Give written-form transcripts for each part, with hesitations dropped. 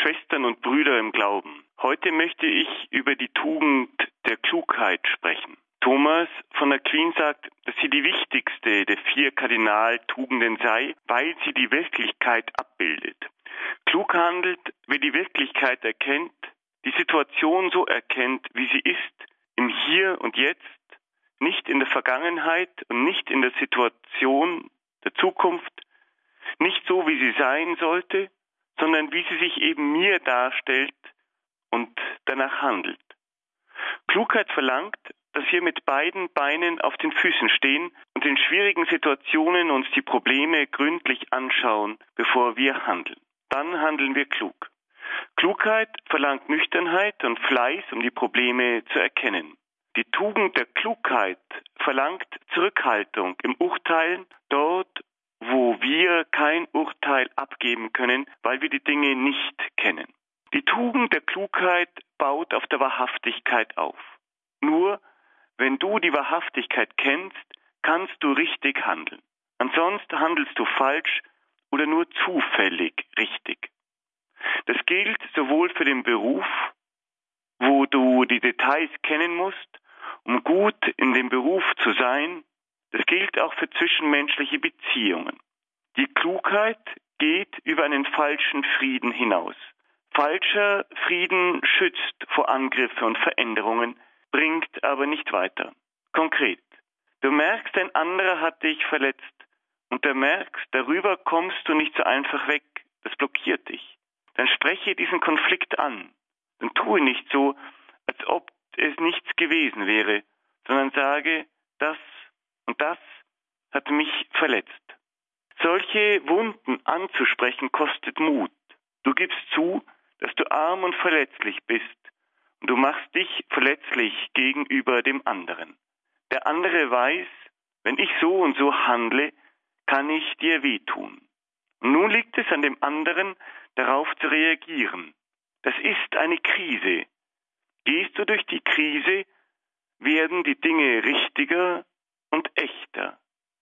Schwestern und Brüder im Glauben, heute möchte ich über die Tugend der Klugheit sprechen. Thomas von Aquin sagt, dass sie die wichtigste der 4 Kardinaltugenden sei, weil sie die Wirklichkeit abbildet. Klug handelt, wer die Wirklichkeit erkennt, die Situation so erkennt, wie sie ist, im Hier und Jetzt, nicht in der Vergangenheit und nicht in der Situation der Zukunft, nicht so, wie sie sein sollte, sondern wie sie sich eben mir darstellt und danach handelt. Klugheit verlangt, dass wir mit beiden Beinen auf den Füßen stehen und in schwierigen Situationen uns die Probleme gründlich anschauen, bevor wir handeln. Dann handeln wir klug. Klugheit verlangt Nüchternheit und Fleiß, um die Probleme zu erkennen. Die Tugend der Klugheit verlangt Zurückhaltung im Urteilen, dort, wo wir kein Urteil abgeben können, weil wir die Dinge nicht kennen. Die Tugend der Klugheit baut auf der Wahrhaftigkeit auf. Nur wenn du die Wahrhaftigkeit kennst, kannst du richtig handeln. Ansonsten handelst du falsch oder nur zufällig richtig. Das gilt sowohl für den Beruf, wo du die Details kennen musst, um gut in dem Beruf zu sein. Das gilt auch für zwischenmenschliche Beziehungen. Die Klugheit geht über einen falschen Frieden hinaus. Falscher Frieden schützt vor Angriffen und Veränderungen, bringt aber nicht weiter. Konkret, du merkst, ein anderer hat dich verletzt und du merkst, darüber kommst du nicht so einfach weg, das blockiert dich. Dann spreche diesen Konflikt an und tue nicht so, als ob es nichts gewesen wäre, sondern sage, das und das hat mich verletzt. Solche Wunden anzusprechen kostet Mut. Du gibst zu, dass du arm und verletzlich bist und du machst dich verletzlich gegenüber dem anderen. Der andere weiß, wenn ich so und so handle, kann ich dir wehtun. Und nun liegt es an dem anderen, darauf zu reagieren. Das ist eine Krise. Gehst du durch die Krise, werden die Dinge richtiger und echter.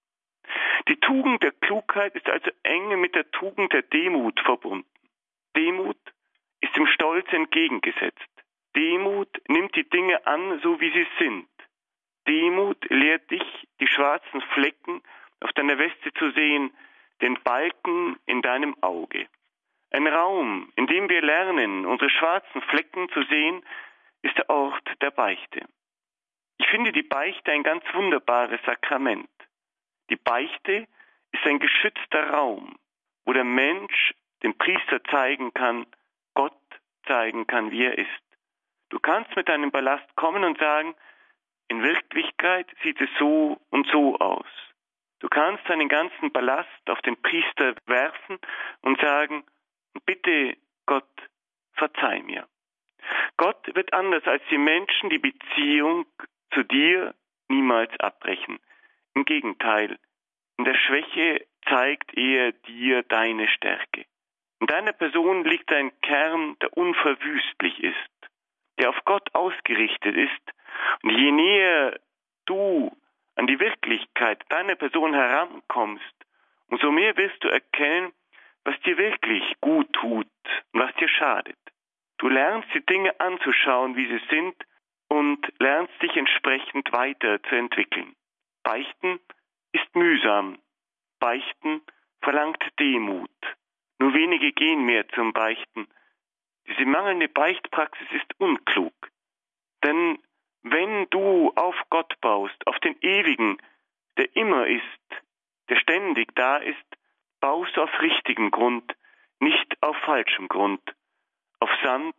Die Tugend der Klugheit ist also eng mit der Tugend der Demut verbunden. Demut ist dem Stolz entgegengesetzt. Demut nimmt die Dinge an, so wie sie sind. Demut lehrt dich, die schwarzen Flecken auf deiner Weste zu sehen, den Balken in deinem Auge. Ein Raum, in dem wir lernen, unsere schwarzen Flecken zu sehen, ist der Ort der Beichte. Ich finde die Beichte ein ganz wunderbares Sakrament. Die Beichte ist ein geschützter Raum, wo der Mensch dem Priester zeigen kann, Gott zeigen kann, wie er ist. Du kannst mit deinem Ballast kommen und sagen, in Wirklichkeit sieht es so und so aus. Du kannst deinen ganzen Ballast auf den Priester werfen und sagen, bitte Gott, verzeih mir. Gott wird anders als die Menschen die Beziehung zu dir niemals abbrechen. Im Gegenteil, in der Schwäche zeigt er dir deine Stärke. In deiner Person liegt ein Kern, der unverwüstlich ist, der auf Gott ausgerichtet ist. Und je näher du an die Wirklichkeit deiner Person herankommst, umso mehr wirst du erkennen, was dir wirklich gut tut und was dir schadet. Du lernst die Dinge anzuschauen, wie sie sind, und lernst dich entsprechend weiterzuentwickeln. Beichten ist mühsam. Beichten verlangt Demut. Nur wenige gehen mehr zum Beichten. Diese mangelnde Beichtpraxis ist unklug. Denn wenn du auf Gott baust, auf den Ewigen, der immer ist, der ständig da ist, baust du auf richtigem Grund, nicht auf falschem Grund, auf Sand,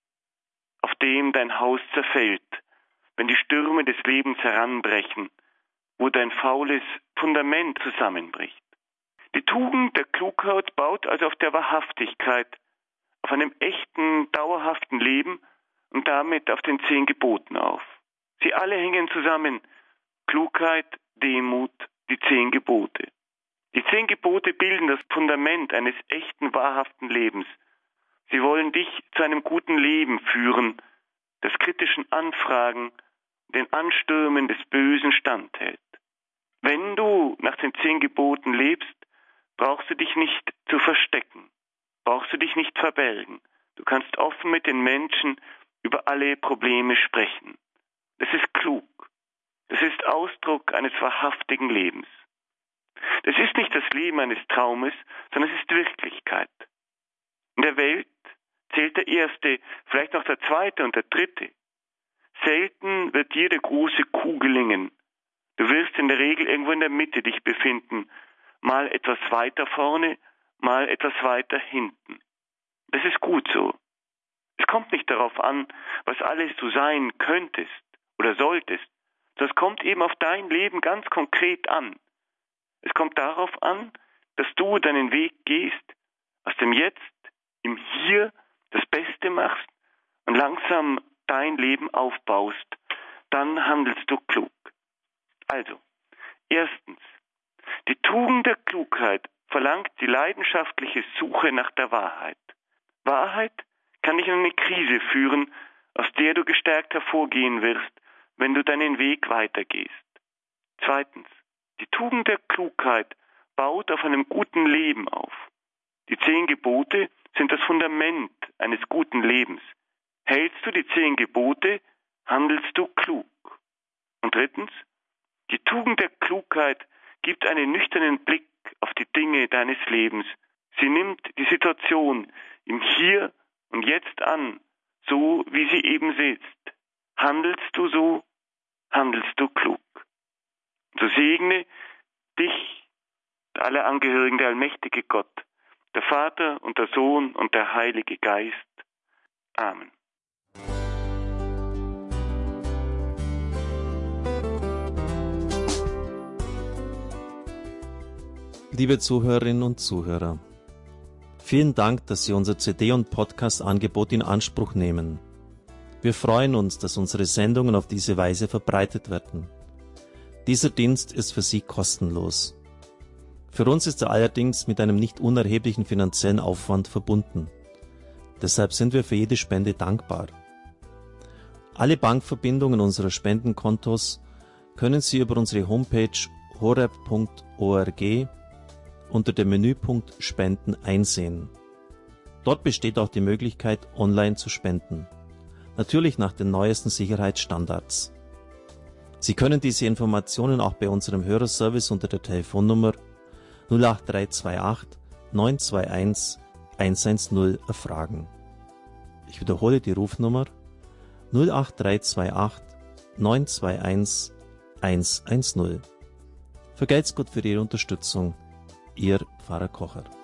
auf dem dein Haus zerfällt, wenn die Stürme des Lebens heranbrechen, wo dein faules Fundament zusammenbricht. Die Tugend der Klugheit baut also auf der Wahrhaftigkeit, auf einem echten, dauerhaften Leben und damit auf den 10 Geboten auf. Sie alle hängen zusammen. Klugheit, Demut, die 10 Gebote. Die 10 Gebote bilden das Fundament eines echten, wahrhaften Lebens. Sie wollen dich zu einem guten Leben führen, das kritischen Anfragen, den Anstürmen des Bösen standhält. Wenn du nach den 10 Geboten lebst, brauchst du dich nicht zu verstecken, brauchst du dich nicht verbergen, Du kannst offen mit den Menschen über alle Probleme sprechen. Das ist klug. Das ist Ausdruck eines wahrhaftigen Lebens. Das ist nicht das Leben eines Traumes, sondern es ist Wirklichkeit. In der Welt zählt der Erste, vielleicht noch der Zweite und der Dritte. Selten wird dir der große Coup gelingen. Du wirst in der Regel irgendwo in der Mitte dich befinden, mal etwas weiter vorne, mal etwas weiter hinten. Das ist gut so. Es kommt nicht darauf an, was alles du sein könntest oder solltest, sondern es kommt eben auf dein Leben ganz konkret an. Es kommt darauf an, dass du deinen Weg gehst, aus dem Jetzt, im Hier das Beste machst und langsam dein Leben aufbaust. Dann handelst du klug. Also, erstens, die Tugend der Klugheit verlangt die leidenschaftliche Suche nach der Wahrheit. Wahrheit kann dich in eine Krise führen, aus der du gestärkt hervorgehen wirst, wenn du deinen Weg weitergehst. Zweitens, die Tugend der Klugheit baut auf einem guten Leben auf. Die 10 Gebote sind das Fundament eines guten Lebens. Hältst du die 10 Gebote, handelst du klug. Und drittens, die Tugend der Klugheit gibt einen nüchternen Blick auf die Dinge deines Lebens. Sie nimmt die Situation im Hier und Jetzt an, so wie sie eben sitzt. Handelst du so, handelst du klug. So segne dich, alle Angehörigen, der allmächtige Gott, der Vater und der Sohn und der Heilige Geist. Amen. Liebe Zuhörerinnen und Zuhörer, vielen Dank, dass Sie unser CD- und Podcast-Angebot in Anspruch nehmen. Wir freuen uns, dass unsere Sendungen auf diese Weise verbreitet werden. Dieser Dienst ist für Sie kostenlos. Für uns ist er allerdings mit einem nicht unerheblichen finanziellen Aufwand verbunden. Deshalb sind wir für jede Spende dankbar. Alle Bankverbindungen unserer Spendenkontos können Sie über unsere Homepage horeb.org unter dem Menüpunkt Spenden einsehen. Dort besteht auch die Möglichkeit, online zu spenden. Natürlich nach den neuesten Sicherheitsstandards. Sie können diese Informationen auch bei unserem Hörerservice unter der Telefonnummer 08328 921 110 erfragen. Ich wiederhole die Rufnummer 08328 921 110. Vergelt's Gott für Ihre Unterstützung. Ihr Pfarrer Kocher.